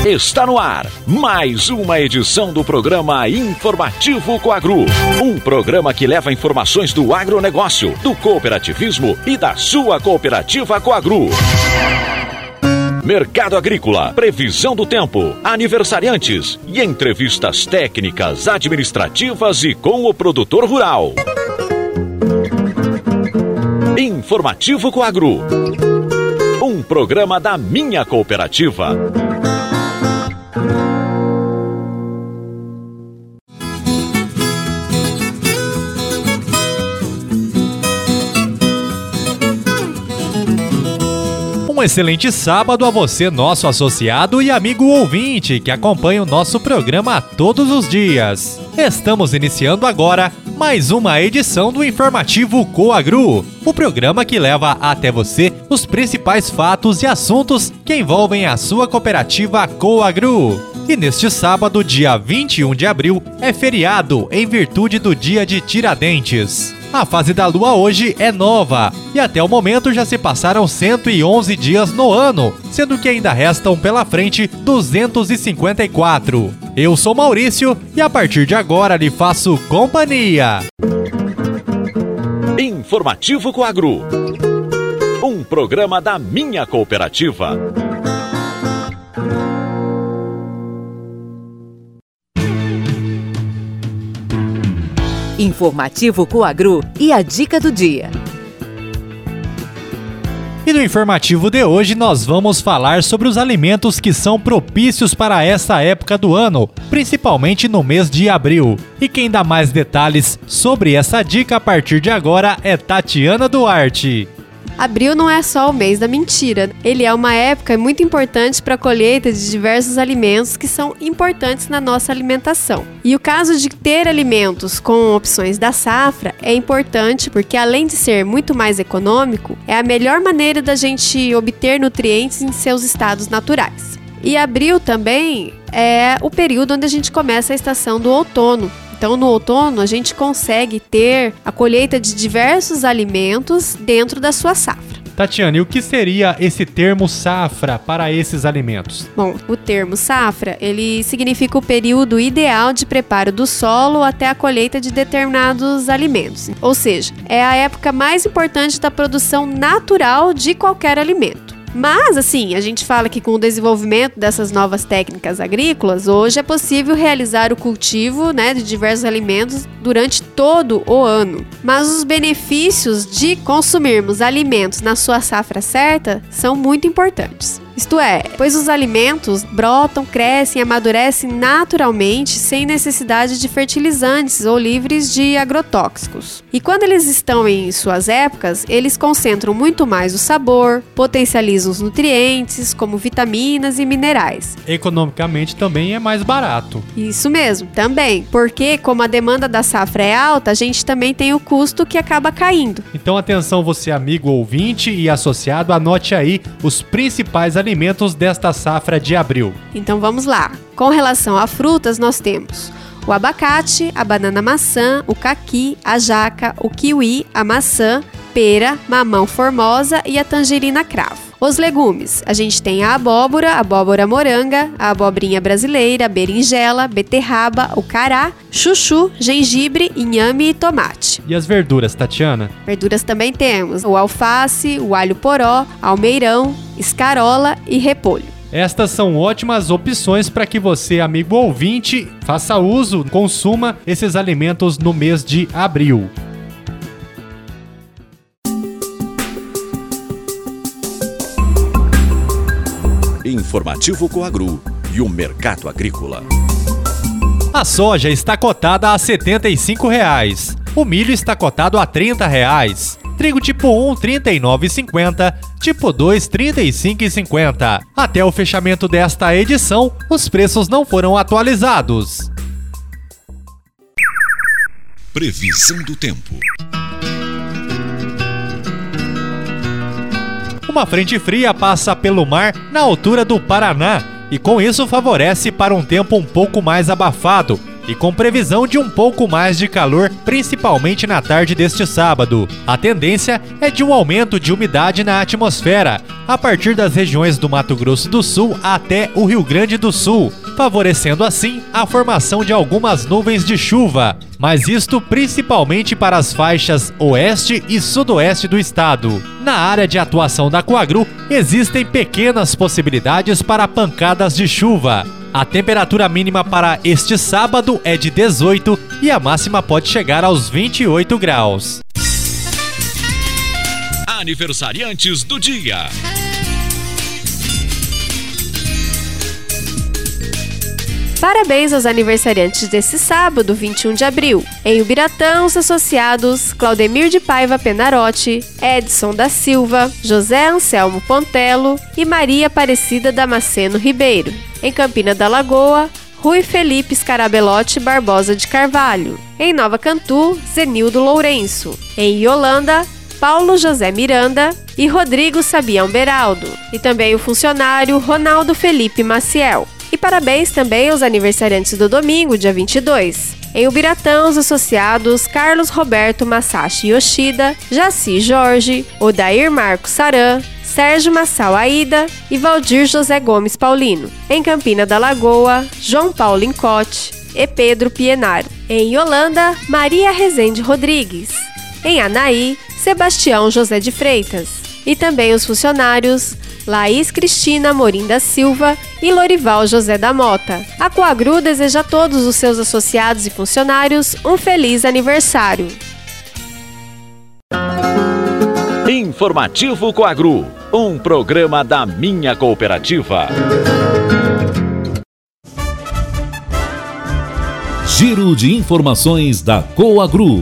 Está no ar mais uma edição do programa Informativo Coagro. Um programa que leva informações do agronegócio, do cooperativismo e da sua cooperativa Coagro. Mercado agrícola, previsão do tempo, aniversariantes e entrevistas técnicas, administrativas e com o produtor rural. Informativo Coagro. Um programa da minha cooperativa. Um excelente sábado a você, nosso associado e amigo ouvinte, que acompanha o nosso programa todos os dias. Estamos iniciando agora mais uma edição do Informativo Coagro, o programa que leva até você os principais fatos e assuntos que envolvem a sua cooperativa Coagro. E neste sábado, dia 21 de abril, é feriado em virtude do Dia de Tiradentes. A fase da lua hoje é nova e até o momento já se passaram 111 dias no ano, sendo que ainda restam pela frente 254. Eu sou Maurício e a partir de agora lhe faço companhia. Informativo Coagro. Um programa da minha cooperativa. Informativo Coagro e a dica do dia. E no informativo de hoje nós vamos falar sobre os alimentos que são propícios para essa época do ano, principalmente no mês de abril. E quem dá mais detalhes sobre essa dica a partir de agora é Tatiana Duarte. Abril não é só o mês da mentira. Ele é uma época muito importante para a colheita de diversos alimentos que são importantes na nossa alimentação. E o caso de ter alimentos com opções da safra é importante porque, além de ser muito mais econômico, é a melhor maneira da gente obter nutrientes em seus estados naturais. E abril também é o período onde a gente começa a estação do outono. Então, no outono, a gente consegue ter a colheita de diversos alimentos dentro da sua safra. Tatiana, e o que seria esse termo safra para esses alimentos? Bom, o termo safra, ele significa o período ideal de preparo do solo até a colheita de determinados alimentos. Ou seja, é a época mais importante da produção natural de qualquer alimento. Mas, assim, a gente fala que com o desenvolvimento dessas novas técnicas agrícolas, hoje é possível realizar o cultivo, de diversos alimentos durante todo o ano. Mas os benefícios de consumirmos alimentos na sua safra certa são muito importantes. Isto é, pois os alimentos brotam, crescem e amadurecem naturalmente sem necessidade de fertilizantes ou livres de agrotóxicos. E quando eles estão em suas épocas, eles concentram muito mais o sabor, potencializam os nutrientes, como vitaminas e minerais. Economicamente também é mais barato. Isso mesmo, também, porque como a demanda da safra é alta, a gente também tem o custo que acaba caindo. Então atenção você amigo ouvinte e associado, anote aí os principais alimentos desta safra de abril. Então vamos lá. Com relação a frutas, nós temos o abacate, a banana maçã, o caqui, a jaca, o kiwi, a maçã, pera, mamão formosa e a tangerina cravo. Os legumes, a gente tem a abóbora moranga, a abobrinha brasileira, a berinjela, beterraba, o cará, chuchu, gengibre, inhame e tomate. E as verduras, Tatiana? Verduras também temos o alface, o alho poró, almeirão, escarola e repolho. Estas são ótimas opções para que você, amigo ouvinte, faça uso, consuma esses alimentos no mês de abril. Informativo Coagro e o mercado agrícola. A soja está cotada a R$ 75,00. O milho está cotado a R$ 30,00. Trigo tipo 1, R$ 39,50. Tipo 2, R$ 35,50. Até o fechamento desta edição, os preços não foram atualizados. Previsão do tempo. Uma frente fria passa pelo mar na altura do Paraná e com isso favorece para um tempo um pouco mais abafado, e com previsão de um pouco mais de calor, principalmente na tarde deste sábado. A tendência é de um aumento de umidade na atmosfera, a partir das regiões do Mato Grosso do Sul até o Rio Grande do Sul, favorecendo assim a formação de algumas nuvens de chuva, mas isto principalmente para as faixas oeste e sudoeste do estado. Na área de atuação da Coagru, existem pequenas possibilidades para pancadas de chuva. A temperatura mínima para este sábado é de 18 e a máxima pode chegar aos 28 graus. Aniversariantes do dia. Parabéns aos aniversariantes desse sábado, 21 de abril. Em Ubiratã, os associados Claudemir de Paiva Penarotti, Edson da Silva, José Anselmo Pontello e Maria Aparecida Damasceno Ribeiro. Em Campina da Lagoa, Rui Felipe Scarabelotti Barbosa de Carvalho. Em Nova Cantu, Zenildo Lourenço. Em Iolanda, Paulo José Miranda e Rodrigo Sabião Beraldo. E também o funcionário Ronaldo Felipe Maciel. E parabéns também aos aniversariantes do domingo, dia 22. Em Ubiratã, os associados Carlos Roberto Masashi Yoshida, Jaci Jorge, Odair Marcos Saran, Sérgio Massal Aida e Valdir José Gomes Paulino. Em Campina da Lagoa, João Paulo Incote e Pedro Pienaro. Em Iolanda, Maria Rezende Rodrigues. Em Anaí, Sebastião José de Freitas. E também os funcionários Laís Cristina Amorim da Silva e Lorival José da Mota. A Coagru deseja a todos os seus associados e funcionários um feliz aniversário. Informativo Coagru, um programa da Minha Cooperativa. Giro de informações da Coagru.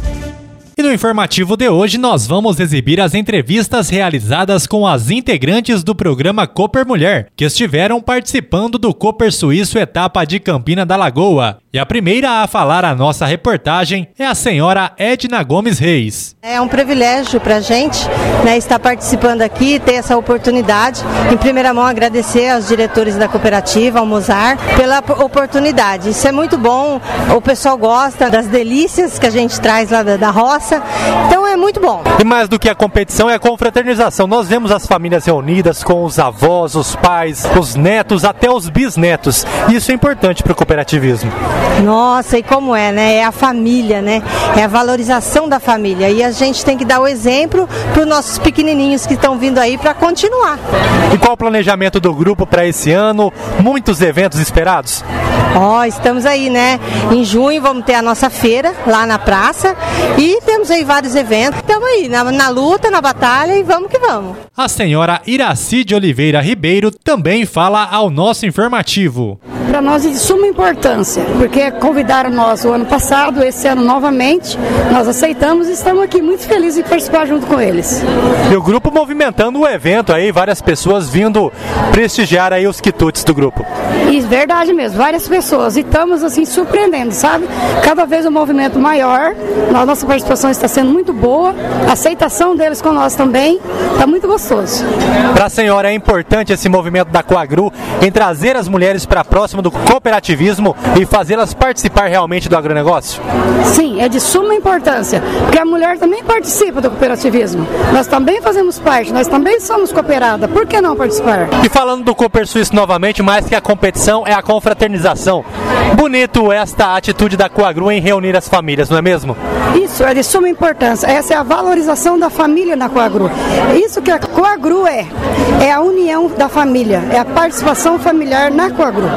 E no informativo de hoje nós vamos exibir as entrevistas realizadas com as integrantes do programa Cooper Mulher, que estiveram participando do Cooper Suíço Etapa de Campina da Lagoa. E a primeira a falar a nossa reportagem é a senhora Edna Gomes Reis. É um privilégio para a gente, estar participando aqui, ter essa oportunidade. Em primeira mão, agradecer aos diretores da cooperativa, ao Mozart, pela oportunidade. Isso é muito bom, o pessoal gosta das delícias que a gente traz lá da roça. Então é muito bom. E mais do que a competição é a confraternização. Nós vemos as famílias reunidas com os avós, os pais, os netos, até os bisnetos. E isso é importante para o cooperativismo. Nossa, e como é, né? É a família, né? É a valorização da família. E a gente tem que dar o exemplo para os nossos pequenininhos que estão vindo aí para continuar. E qual o planejamento do grupo para esse ano? Muitos eventos esperados? Estamos aí, né? Em junho vamos ter a nossa feira lá na praça e temos aí vários eventos. Estamos aí na luta, na batalha e vamos que vamos. A senhora Iraci de Oliveira Ribeiro também fala ao nosso informativo. Para nós é de suma importância, porque convidaram nós o ano passado, esse ano novamente, nós aceitamos e estamos aqui muito felizes de participar junto com eles. E o grupo movimentando o evento aí, várias pessoas vindo prestigiar aí os quitutes do grupo. Isso, verdade mesmo, várias pessoas, e estamos assim surpreendendo, sabe? Cada vez um movimento maior, a nossa participação está sendo muito boa, a aceitação deles com nós também, está muito gostoso. Para a senhora é importante esse movimento da Coagru em trazer as mulheres para próximo do cooperativismo e fazê-las participar realmente do agronegócio? Sim, é de suma importância, porque a mulher também participa do cooperativismo. Nós também fazemos parte, nós também somos cooperada, por que não participar? E falando do Cooper Suíço novamente, mais que a competição é a confraternização. Bonito esta atitude da Coagru em reunir as famílias, não é mesmo? Isso é de suma importância, essa é a valorização da família na Coagru. Isso que a Coagru é a união da família, é a participação familiar na Coagru.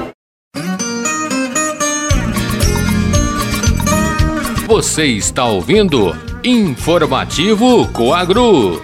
Você está ouvindo Informativo Coagru.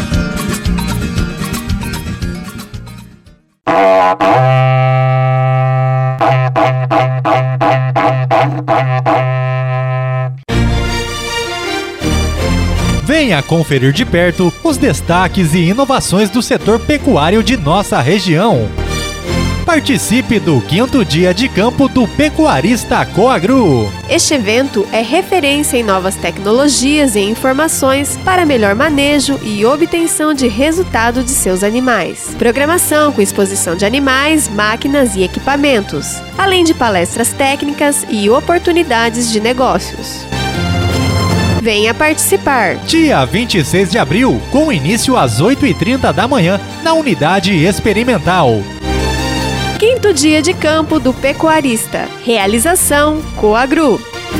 Venha conferir de perto os destaques e inovações do setor pecuário de nossa região. Participe do 5º dia de campo do Pecuarista Coagru. Este evento é referência em novas tecnologias e informações para melhor manejo e obtenção de resultado de seus animais. Programação com exposição de animais, máquinas e equipamentos, além de palestras técnicas e oportunidades de negócios. Venha participar! Dia 26 de abril, com início às 8h30 da manhã, na Unidade Experimental. 5º dia de campo do Pecuarista. Realização Coagru.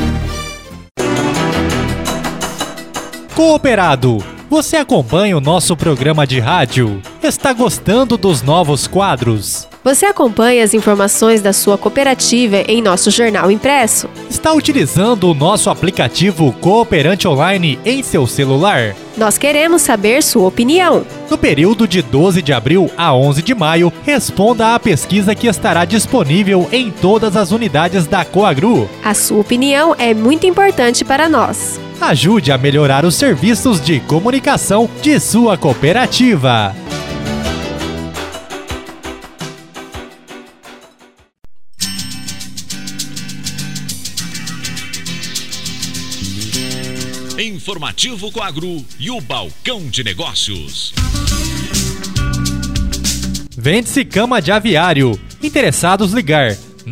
Cooperado, você acompanha o nosso programa de rádio? Está gostando dos novos quadros? Você acompanha as informações da sua cooperativa em nosso jornal impresso? Está utilizando o nosso aplicativo Cooperante Online em seu celular? Nós queremos saber sua opinião. No período de 12 de abril a 11 de maio, responda à pesquisa que estará disponível em todas as unidades da Coagru. A sua opinião é muito importante para nós. Ajude a melhorar os serviços de comunicação de sua cooperativa. Informativo Coagru e o Balcão de Negócios. Vende-se cama de aviário. Interessados ligar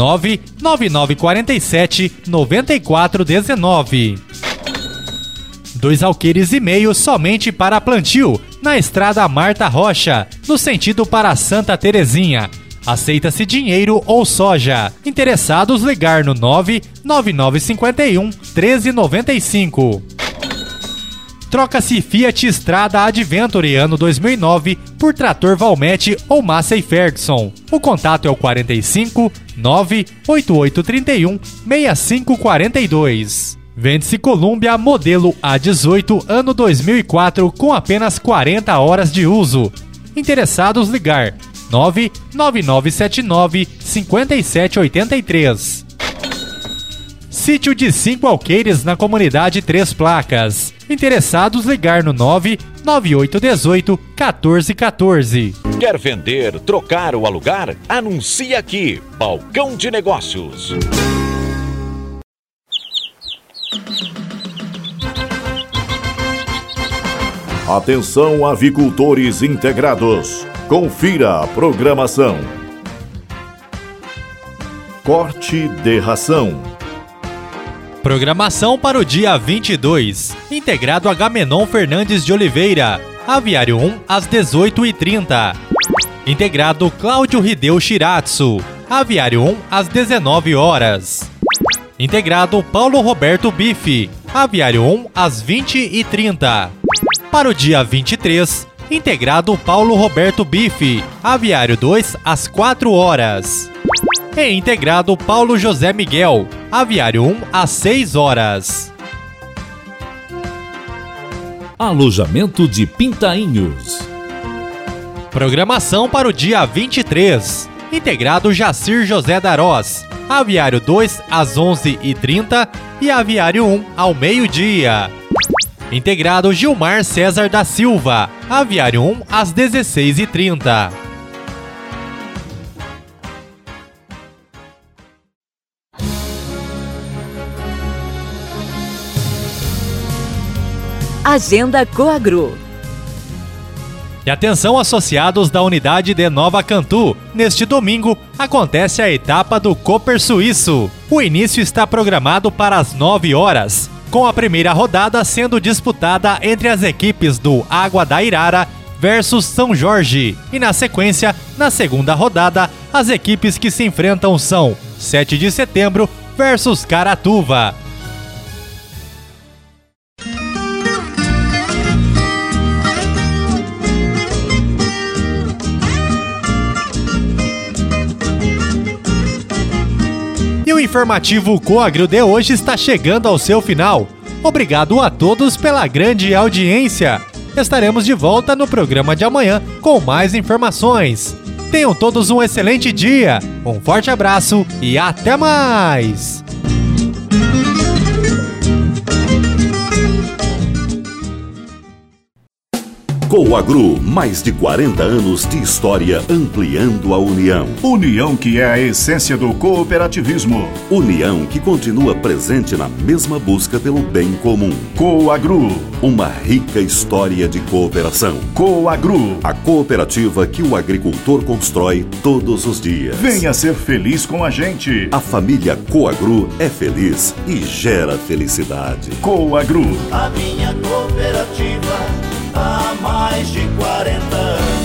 99947-9419. 2 alqueires e meio somente para plantio, na estrada Marta Rocha, no sentido para Santa Terezinha. Aceita-se dinheiro ou soja. Interessados ligar no 99951-1395. Troca-se Fiat Strada Adventure ano 2009 por trator Valmete ou Massey Ferguson. O contato é o 45 98831 6542. Vende-se Columbia modelo A18 ano 2004 com apenas 40 horas de uso. Interessados ligar 99979-5783. Sítio de 5 alqueires na comunidade 3 Placas. Interessados ligar no 99818-1414. Quer vender, trocar ou alugar? Anuncie aqui. Balcão de Negócios. Atenção, avicultores integrados. Confira a programação. Corte de ração. Programação para o dia 22. Integrado Agamenon Fernandes de Oliveira. Aviário 1 às 18h30. Integrado Cláudio Hideo Shiratsu. Aviário 1 às 19 horas. Integrado Paulo Roberto Bife. Aviário 1 às 20h30. Para o dia 23, integrado Paulo Roberto Bife. Aviário 2 às 4 horas. E integrado Paulo José Miguel. Aviário 1 às 6 horas. Alojamento de Pintainhos. Programação para o dia 23. Integrado Jacir José Darós. Aviário 2 às 11h30 e Aviário 1 ao meio-dia. Integrado Gilmar César da Silva. Aviário 1 às 16h30. Agenda Coagru. E atenção, associados da unidade de Nova Cantu. Neste domingo, acontece a etapa do Cooper Suíço. O início está programado para as 9 horas, com a primeira rodada sendo disputada entre as equipes do Água da Irara versus São Jorge. E na sequência, na segunda rodada, as equipes que se enfrentam são 7 de setembro versus Caratuva. E o informativo Coagru de hoje está chegando ao seu final. Obrigado a todos pela grande audiência. Estaremos de volta no programa de amanhã com mais informações. Tenham todos um excelente dia, um forte abraço e até mais! Coagru, mais de 40 anos de história ampliando a união. União que é a essência do cooperativismo. União que continua presente na mesma busca pelo bem comum. Coagru, uma rica história de cooperação. Coagru, a cooperativa que o agricultor constrói todos os dias. Venha ser feliz com a gente. A família Coagru é feliz e gera felicidade. Coagru, a minha cooperativa há mais de 40 anos.